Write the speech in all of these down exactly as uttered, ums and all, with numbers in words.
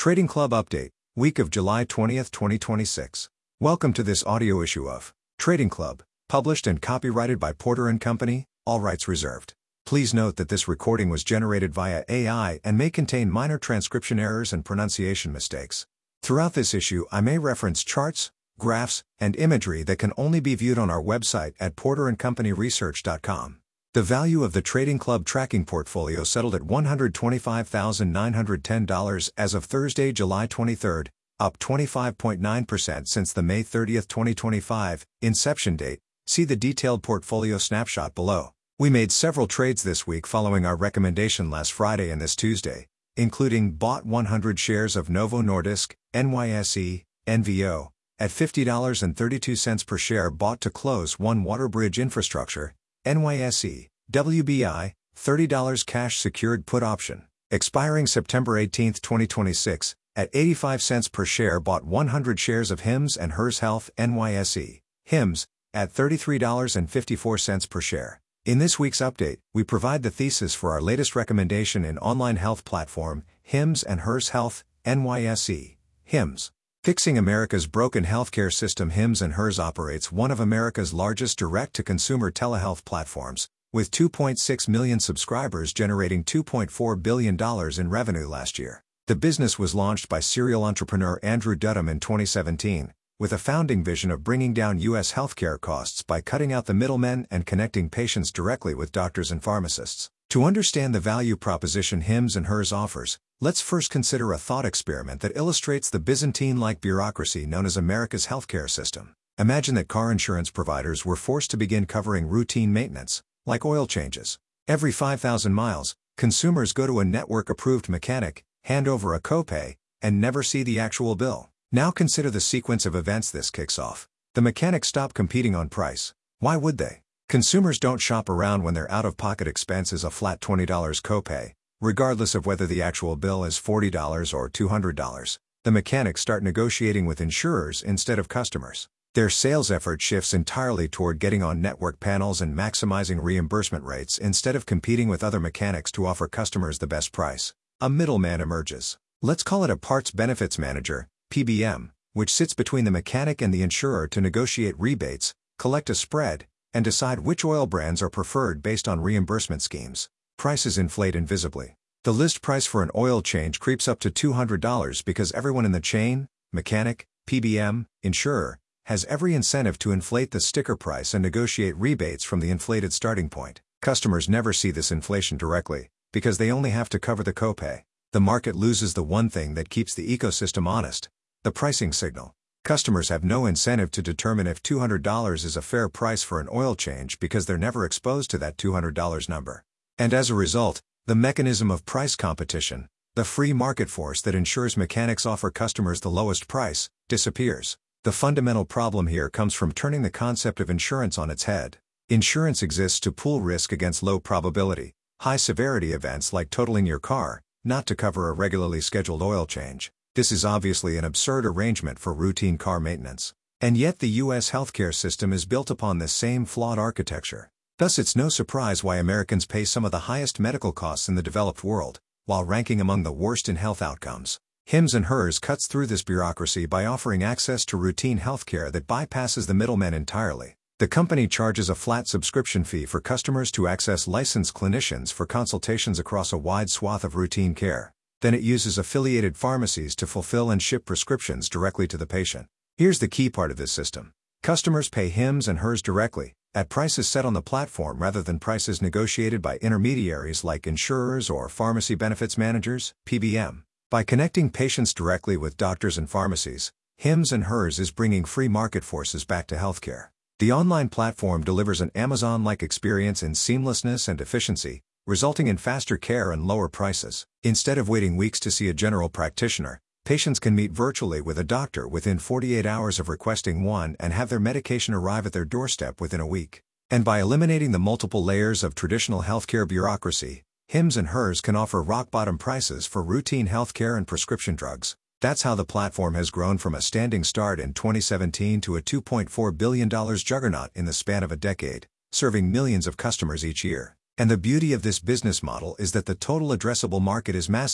Trading Club Update, week of July twentieth, twenty twenty-six. Welcome to this audio issue of Trading Club, published and copyrighted by Porter and Company, all rights reserved. Please note that this recording was generated via A I and may contain minor transcription errors and pronunciation mistakes. Throughout this issue I may reference charts, graphs, and imagery that can only be viewed on our website at porter and company research dot com. The value of the Trading Club tracking portfolio settled at one hundred twenty-five thousand nine hundred ten dollars as of Thursday, July twenty-third, up twenty-five point nine percent since the May thirtieth, twenty twenty-five, inception date. See the detailed portfolio snapshot below. We made several trades this week following our recommendation last Friday and this Tuesday, including bought one hundred shares of Novo Nordisk, N Y S E, N V O, at fifty dollars and thirty-two cents per share, bought to close one WaterBridge Infrastructure, N Y S E, W B I, thirty dollars cash secured put option, expiring September eighteenth, twenty twenty-six, at eighty-five cents per share, bought one hundred shares of Hims and Hers Health, N Y S E, Hims, at thirty-three dollars and fifty-four cents per share. In this week's update, we provide the thesis for our latest recommendation in online health platform, Hims and Hers Health, N Y S E, Hims. Fixing America's broken healthcare system. Hims and Hers operates one of America's largest direct-to-consumer telehealth platforms, with two point six million subscribers generating two point four billion dollars in revenue last year. The business was launched by serial entrepreneur Andrew Dudum in twenty seventeen, with a founding vision of bringing down U S healthcare costs by cutting out the middlemen and connecting patients directly with doctors and pharmacists. To understand the value proposition Hims and Hers offers, let's first consider a thought experiment that illustrates the Byzantine-like bureaucracy known as America's healthcare system. Imagine that car insurance providers were forced to begin covering routine maintenance, like oil changes. Every five thousand miles, consumers go to a network-approved mechanic, hand over a copay, and never see the actual bill. Now consider the sequence of events this kicks off. The mechanics stop competing on price. Why would they? Consumers don't shop around when their out-of-pocket expense is a flat twenty dollars copay, regardless of whether the actual bill is forty dollars or two hundred dollars. The mechanics start negotiating with insurers instead of customers. Their sales effort shifts entirely toward getting on network panels and maximizing reimbursement rates instead of competing with other mechanics to offer customers the best price. A middleman emerges. Let's call it a parts benefits manager, P B M, which sits between the mechanic and the insurer to negotiate rebates, collect a spread, and decide which oil brands are preferred based on reimbursement schemes. Prices inflate invisibly. The list price for an oil change creeps up to two hundred dollars because everyone in the chain, mechanic, P B M, insurer, has every incentive to inflate the sticker price and negotiate rebates from the inflated starting point. Customers never see this inflation directly, because they only have to cover the copay. The market loses the one thing that keeps the ecosystem honest: the pricing signal. Customers have no incentive to determine if two hundred dollars is a fair price for an oil change because they're never exposed to that two hundred dollars number. And as a result, the mechanism of price competition, the free market force that ensures mechanics offer customers the lowest price, disappears. The fundamental problem here comes from turning the concept of insurance on its head. Insurance exists to pool risk against low probability, high severity events like totaling your car, not to cover a regularly scheduled oil change. This is obviously an absurd arrangement for routine car maintenance. And yet the U S healthcare system is built upon this same flawed architecture. Thus it's no surprise why Americans pay some of the highest medical costs in the developed world, while ranking among the worst in health outcomes. Hims and Hers cuts through this bureaucracy by offering access to routine healthcare that bypasses the middlemen entirely. The company charges a flat subscription fee for customers to access licensed clinicians for consultations across a wide swath of routine care. Then it uses affiliated pharmacies to fulfill and ship prescriptions directly to the patient. Here's the key part of this system. Customers pay Hims and Hers directly, at prices set on the platform rather than prices negotiated by intermediaries like insurers or pharmacy benefits managers, P B M. By connecting patients directly with doctors and pharmacies, Hims and Hers is bringing free market forces back to healthcare. The online platform delivers an Amazon-like experience in seamlessness and efficiency, resulting in faster care and lower prices. Instead of waiting weeks to see a general practitioner, patients can meet virtually with a doctor within forty-eight hours of requesting one and have their medication arrive at their doorstep within a week. And by eliminating the multiple layers of traditional healthcare bureaucracy, Hims and Hers can offer rock-bottom prices for routine healthcare and prescription drugs. That's how the platform has grown from a standing start in twenty seventeen to a two point four billion dollars juggernaut in the span of a decade, serving millions of customers each year. And the beauty of this business model is that the total addressable market is massive.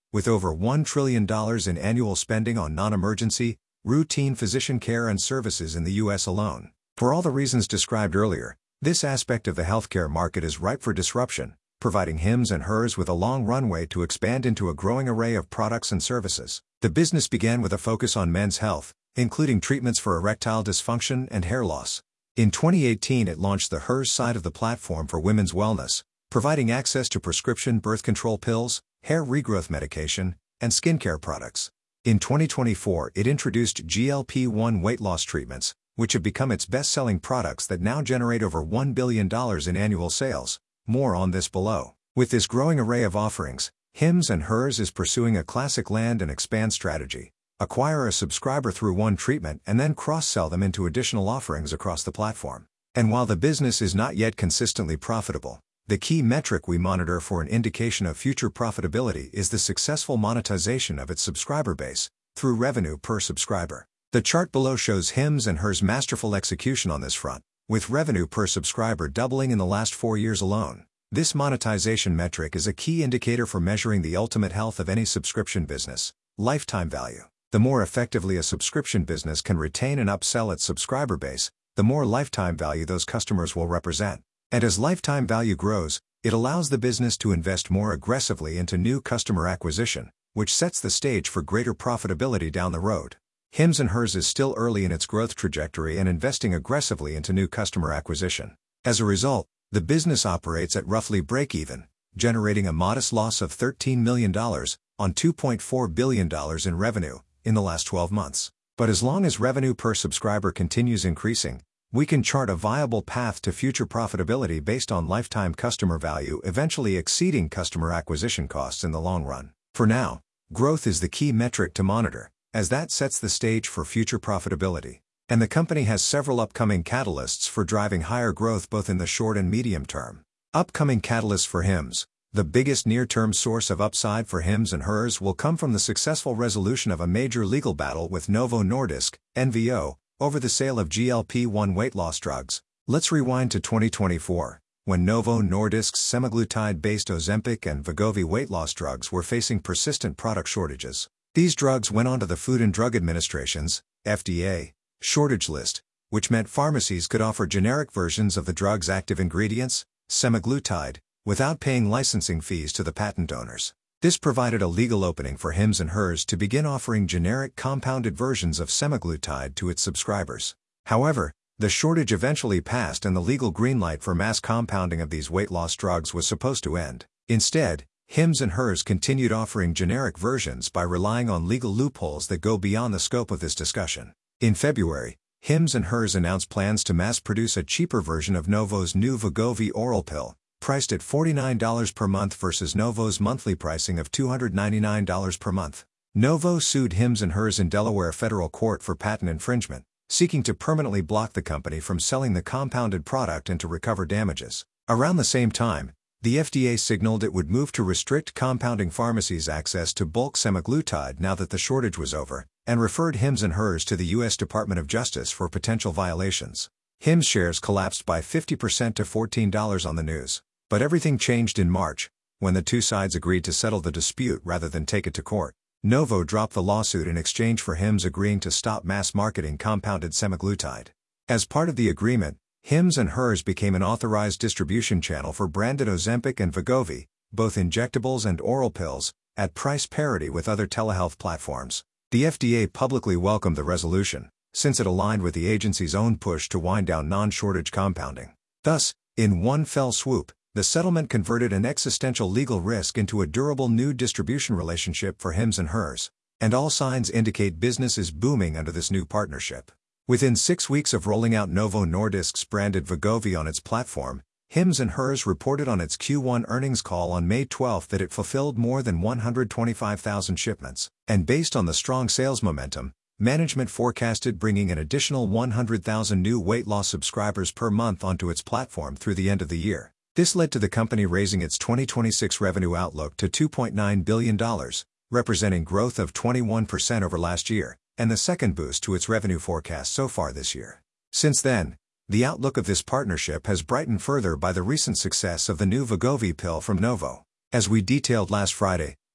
with over one trillion dollars in annual spending on non-emergency, routine physician care and services in the U S alone. For all the reasons described earlier, this aspect of the healthcare market is ripe for disruption, providing Hims and Hers with a long runway to expand into a growing array of products and services. The business began with a focus on men's health, including treatments for erectile dysfunction and hair loss. In twenty eighteen, it launched the Hers side of the platform for women's wellness, providing access to prescription birth control pills, hair regrowth medication, and skincare products. In twenty twenty-four, it introduced G L P one weight loss treatments, which have become its best-selling products that now generate over one billion dollars in annual sales. More on this below. With this growing array of offerings, Hims and Hers is pursuing a classic land and expand strategy. Acquire a subscriber through one treatment and then cross-sell them into additional offerings across the platform. And while the business is not yet consistently profitable, the key metric we monitor for an indication of future profitability is the successful monetization of its subscriber base, through revenue per subscriber. The chart below shows Hims and Hers' masterful execution on this front, with revenue per subscriber doubling in the last four years alone. This monetization metric is a key indicator for measuring the ultimate health of any subscription business: lifetime value. The more effectively a subscription business can retain and upsell its subscriber base, the more lifetime value those customers will represent. And as lifetime value grows, it allows the business to invest more aggressively into new customer acquisition, which sets the stage for greater profitability down the road. Hims and Hers is still early in its growth trajectory and investing aggressively into new customer acquisition. As a result, the business operates at roughly break-even, generating a modest loss of thirteen million dollars on two point four billion dollars in revenue in the last twelve months. But as long as revenue per subscriber continues increasing, we can chart a viable path to future profitability based on lifetime customer value eventually exceeding customer acquisition costs in the long run. For now, growth is the key metric to monitor, as that sets the stage for future profitability. And the company has several upcoming catalysts for driving higher growth both in the short and medium term. Upcoming catalysts for Hims. The biggest near-term source of upside for Hims and Hers will come from the successful resolution of a major legal battle with Novo Nordisk, N V O, over the sale of G L P one weight loss drugs. Let's rewind to twenty twenty-four, when Novo Nordisk's semaglutide-based Ozempic and Wegovy weight loss drugs were facing persistent product shortages. These drugs went onto the Food and Drug Administration's, F D A, shortage list, which meant pharmacies could offer generic versions of the drug's active ingredients, semaglutide, without paying licensing fees to the patent owners. This provided a legal opening for Hims and Hers to begin offering generic compounded versions of semaglutide to its subscribers. However, the shortage eventually passed and the legal green light for mass compounding of these weight loss drugs was supposed to end. Instead, Hims and Hers continued offering generic versions by relying on legal loopholes that go beyond the scope of this discussion. In February, Hims and Hers announced plans to mass-produce a cheaper version of Novo's new Wegovy oral pill, priced at forty-nine dollars per month versus Novo's monthly pricing of two hundred ninety-nine dollars per month. Novo sued Hims and Hers in Delaware federal court for patent infringement, seeking to permanently block the company from selling the compounded product and to recover damages. Around the same time, the F D A signaled it would move to restrict compounding pharmacies' access to bulk semaglutide now that the shortage was over, and referred Hims and Hers to the U S Department of Justice for potential violations. Hims shares collapsed by fifty percent to fourteen dollars on the news. But everything changed in March, when the two sides agreed to settle the dispute rather than take it to court. Novo dropped the lawsuit in exchange for Hims agreeing to stop mass marketing compounded semaglutide. As part of the agreement, Hims and Hers became an authorized distribution channel for branded Ozempic and Wegovy, both injectables and oral pills, at price parity with other telehealth platforms. The F D A publicly welcomed the resolution, since it aligned with the agency's own push to wind down non-shortage compounding. Thus, in one fell swoop, the settlement converted an existential legal risk into a durable new distribution relationship for Hims and Hers, and all signs indicate business is booming under this new partnership. Within six weeks of rolling out Novo Nordisk's branded Wegovy on its platform, Hims and Hers reported on its Q one earnings call on May twelfth that it fulfilled more than one hundred twenty-five thousand shipments, and based on the strong sales momentum, management forecasted bringing an additional one hundred thousand new weight loss subscribers per month onto its platform through the end of the year. This led to the company raising its twenty twenty-six revenue outlook to two point nine billion dollars, representing growth of twenty-one percent over last year, and the second boost to its revenue forecast so far this year. Since then, the outlook of this partnership has brightened further by the recent success of the new Wegovy pill from Novo. As we detailed last Friday,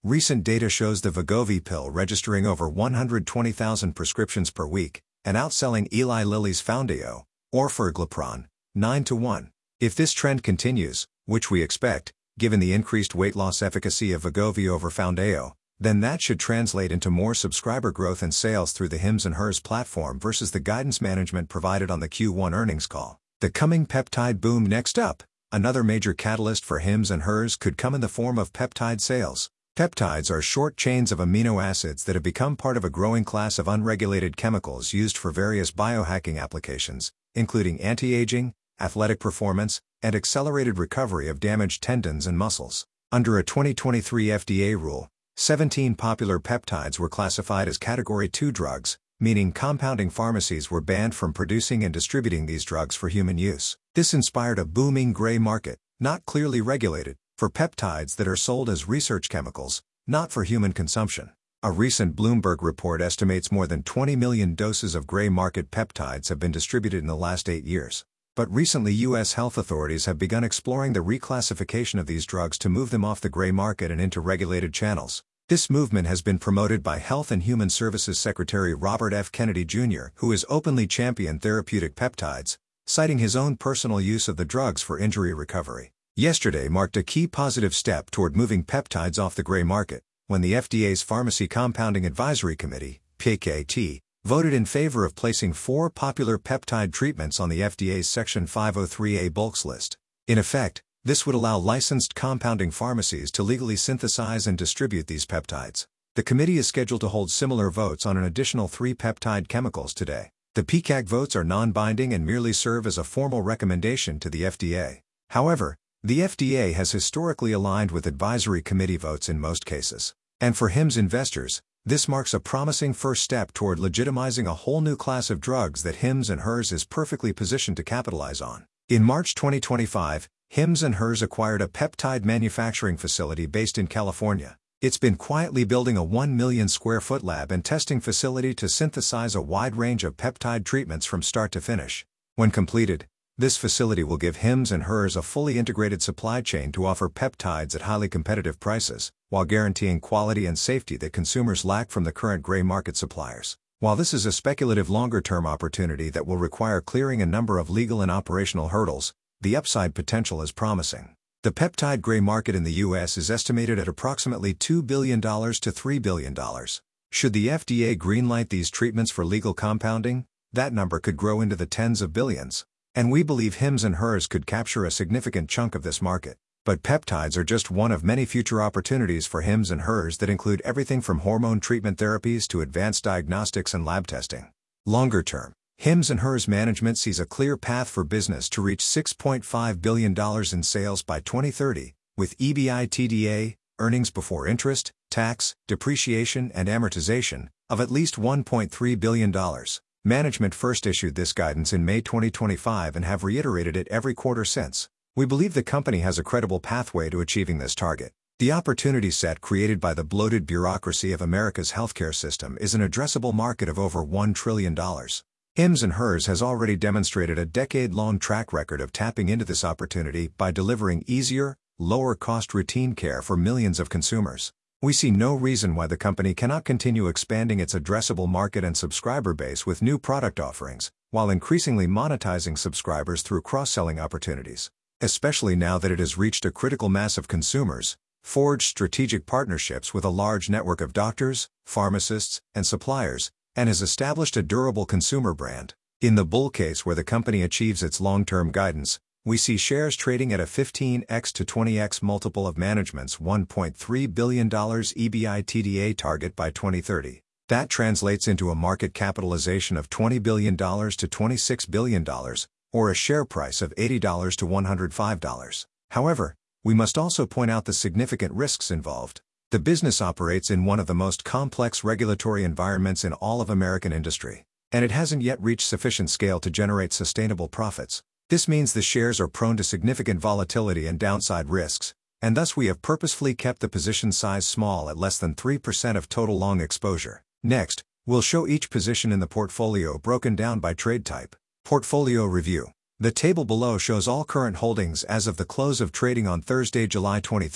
Recent data shows the Wegovy pill registering over one hundred twenty thousand prescriptions per week, and outselling Eli Lilly's Foundayo, or Orforglipron, nine to one. If this trend continues, which we expect, given the increased weight loss efficacy of Wegovy over Foundayo, then that should translate into more subscriber growth and sales through the Hims and Hers platform versus the guidance management provided on the Q one earnings call. The coming peptide boom. Next up, another major catalyst for Hims and Hers could come in the form of peptide sales. Peptides are short chains of amino acids that have become part of a growing class of unregulated chemicals used for various biohacking applications, including anti-aging, athletic performance, and accelerated recovery of damaged tendons and muscles. Under a twenty twenty-three F D A rule, seventeen popular peptides were classified as Category two drugs, meaning compounding pharmacies were banned from producing and distributing these drugs for human use. This inspired a booming gray market, not clearly regulated, for peptides that are sold as research chemicals, not for human consumption. A recent Bloomberg report estimates more than twenty million doses of gray market peptides have been distributed in the last eight years. But recently U S health authorities have begun exploring the reclassification of these drugs to move them off the gray market and into regulated channels. This movement has been promoted by Health and Human Services Secretary Robert F. Kennedy Junior, who has openly championed therapeutic peptides, citing his own personal use of the drugs for injury recovery. Yesterday marked a key positive step toward moving peptides off the gray market, when the F D A's Pharmacy Compounding Advisory Committee, P K T, voted in favor of placing four popular peptide treatments on the F D A's Section five oh three A bulks list. In effect, this would allow licensed compounding pharmacies to legally synthesize and distribute these peptides. The committee is scheduled to hold similar votes on an additional three peptide chemicals today. The P C A C votes are non-binding and merely serve as a formal recommendation to the F D A. However, the F D A has historically aligned with advisory committee votes in most cases. And for Hims investors, this marks a promising first step toward legitimizing a whole new class of drugs that Hims and Hers is perfectly positioned to capitalize on. In March twenty twenty-five, Hims and Hers acquired a peptide manufacturing facility based in California. It's been quietly building a one million square foot lab and testing facility to synthesize a wide range of peptide treatments from start to finish. When completed, this facility will give Hims and Hers a fully integrated supply chain to offer peptides at highly competitive prices, while guaranteeing quality and safety that consumers lack from the current gray market suppliers. While this is a speculative longer-term opportunity that will require clearing a number of legal and operational hurdles, the upside potential is promising. The peptide gray market in the U S is estimated at approximately two billion dollars to three billion dollars. Should the F D A greenlight these treatments for legal compounding, that number could grow into the tens of billions. And we believe Hims and Hers could capture a significant chunk of this market. But peptides are just one of many future opportunities for Hims and Hers that include everything from hormone treatment therapies to advanced diagnostics and lab testing. Longer term, Hims and Hers management sees a clear path for business to reach six point five billion dollars in sales by twenty thirty, with EBITDA, earnings before interest, tax, depreciation and amortization, of at least one point three billion dollars. Management first issued this guidance in May twenty twenty-five and have reiterated it every quarter since. We believe the company has a credible pathway to achieving this target. The opportunity set created by the bloated bureaucracy of America's healthcare system is an addressable market of over one trillion dollars. Hims and Hers has already demonstrated a decade-long track record of tapping into this opportunity by delivering easier, lower-cost routine care for millions of consumers. We see no reason why the company cannot continue expanding its addressable market and subscriber base with new product offerings, while increasingly monetizing subscribers through cross-selling opportunities. Especially now that it has reached a critical mass of consumers, forged strategic partnerships with a large network of doctors, pharmacists, and suppliers, and has established a durable consumer brand. In the bull case where the company achieves its long-term guidance, we see shares trading at a fifteen x to twenty x multiple of management's one point three billion dollars EBITDA target by twenty thirty. That translates into a market capitalization of twenty billion dollars to twenty-six billion dollars, or a share price of eighty dollars to one hundred five dollars. However, we must also point out the significant risks involved. The business operates in one of the most complex regulatory environments in all of American industry, and it hasn't yet reached sufficient scale to generate sustainable profits. This means the shares are prone to significant volatility and downside risks, and thus we have purposefully kept the position size small at less than three percent of total long exposure. Next, we'll show each position in the portfolio broken down by trade type. Portfolio review. The table below shows all current holdings as of the close of trading on Thursday, July twenty-third.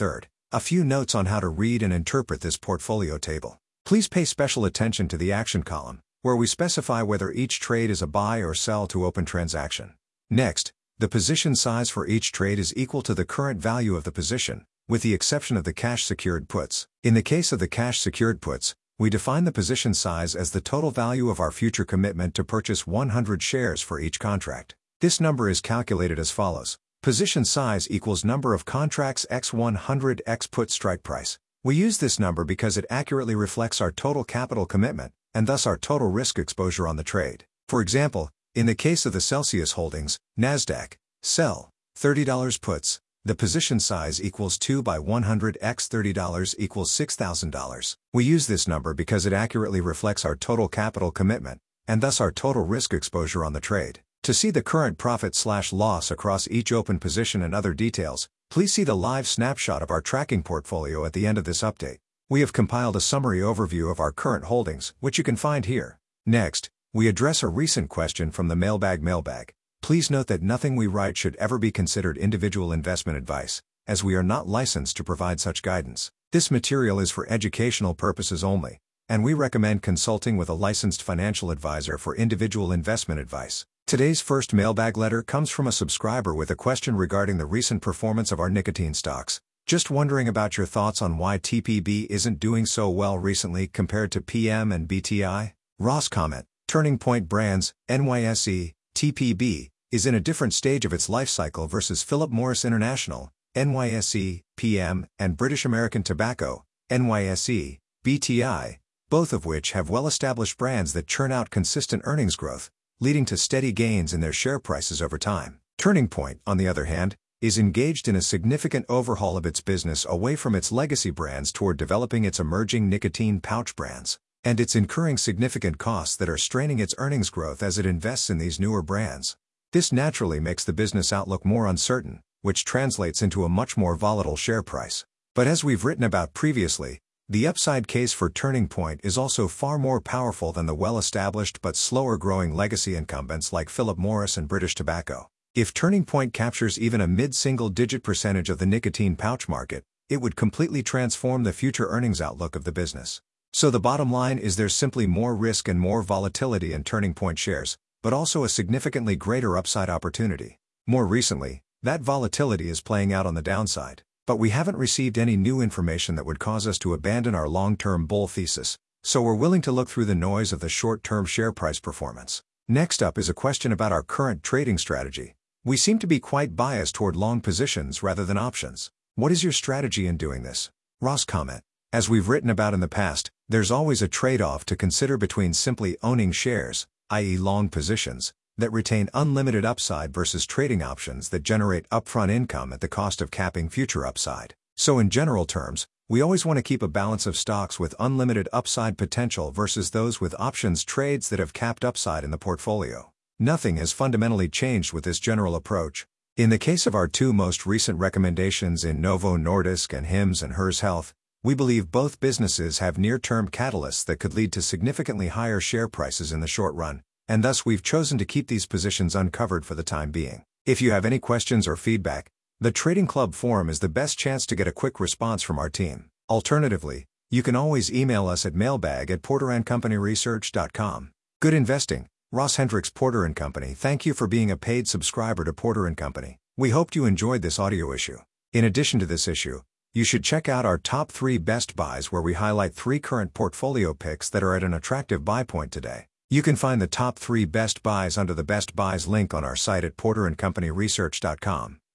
A few notes on how to read and interpret this portfolio table. Please pay special attention to the action column, where we specify whether each trade is a buy or sell to open transaction. Next, the position size for each trade is equal to the current value of the position, with the exception of the cash-secured puts. In the case of the cash-secured puts, we define the position size as the total value of our future commitment to purchase one hundred shares for each contract. This number is calculated as follows. Position size equals number of contracts x one hundred x put strike price. We use this number because it accurately reflects our total capital commitment, and thus our total risk exposure on the trade. For example, in the case of the Celsius Holdings, NASDAQ, sell, thirty dollars puts, the position size equals two by one hundred x thirty dollars equals six thousand dollars. We use this number because it accurately reflects our total capital commitment, and thus our total risk exposure on the trade. To see the current profit slash loss across each open position and other details, please see the live snapshot of our tracking portfolio at the end of this update. We have compiled a summary overview of our current holdings, which you can find here. Next, we address a recent question from the Mailbag Mailbag. Please note that nothing we write should ever be considered individual investment advice, as we are not licensed to provide such guidance. This material is for educational purposes only, and we recommend consulting with a licensed financial advisor for individual investment advice. Today's first mailbag letter comes from a subscriber with a question regarding the recent performance of our nicotine stocks. Just wondering about your thoughts on why T P B isn't doing so well recently compared to P M and B T I? Ross comment, Turning Point Brands, N Y S E, T P B, is in a different stage of its life cycle versus Philip Morris International, N Y S E, P M, and British American Tobacco, N Y S E, B T I, both of which have well-established brands that churn out consistent earnings growth, leading to steady gains in their share prices over time. Turning Point, on the other hand, is engaged in a significant overhaul of its business away from its legacy brands toward developing its emerging nicotine pouch brands, and it's incurring significant costs that are straining its earnings growth as it invests in these newer brands. This naturally makes the business outlook more uncertain, which translates into a much more volatile share price. But as we've written about previously, the upside case for Turning Point is also far more powerful than the well-established but slower-growing legacy incumbents like Philip Morris and British Tobacco. If Turning Point captures even a mid-single-digit percentage of the nicotine pouch market, it would completely transform the future earnings outlook of the business. So the bottom line is there's simply more risk and more volatility in Turning Point shares, but also a significantly greater upside opportunity. More recently, that volatility is playing out on the downside. But we haven't received any new information that would cause us to abandon our long-term bull thesis, so we're willing to look through the noise of the short-term share price performance. Next up is a question about our current trading strategy. We seem to be quite biased toward long positions rather than options. What is your strategy in doing this? Ross comment, as we've written about in the past, there's always a trade-off to consider between simply owning shares, that is long positions, that retain unlimited upside versus trading options that generate upfront income at the cost of capping future upside. So in general terms, we always want to keep a balance of stocks with unlimited upside potential versus those with options trades that have capped upside in the portfolio. Nothing has fundamentally changed with this general approach. In the case of our two most recent recommendations in Novo Nordisk and Hims and Hers Health, we believe both businesses have near-term catalysts that could lead to significantly higher share prices in the short run, and thus we've chosen to keep these positions uncovered for the time being. If you have any questions or feedback, the Trading Club forum is the best chance to get a quick response from our team. Alternatively, you can always email us at mailbag at porter and company research dot com. Good investing, Ross Hendricks, Porter and Company. Thank you for being a paid subscriber to Porter and Company. We hoped you enjoyed this audio issue. In addition to this issue, you should check out our top three best buys where we highlight three current portfolio picks that are at an attractive buy point today. You can find the top three best buys under the Best Buys link on our site at porter and company research dot com.